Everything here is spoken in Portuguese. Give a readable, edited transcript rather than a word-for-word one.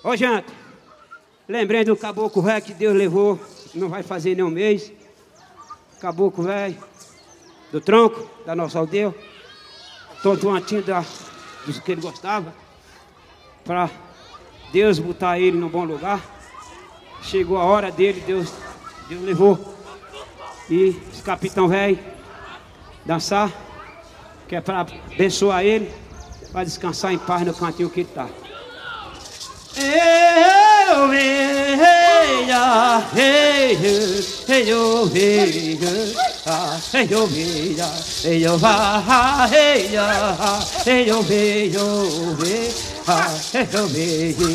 Ô, gente, lembrei do caboclo velho que Deus levou, não vai fazer nem um mês. Caboclo velho, do tronco, da nossa aldeia. Todo um antinho dos que ele gostava. Para Deus botar ele no bom lugar. Chegou a hora dele, Deus levou. E esse capitão velho dançar, que é para abençoar ele, para descansar em paz no cantinho que ele está. Eu veja, eu vejo,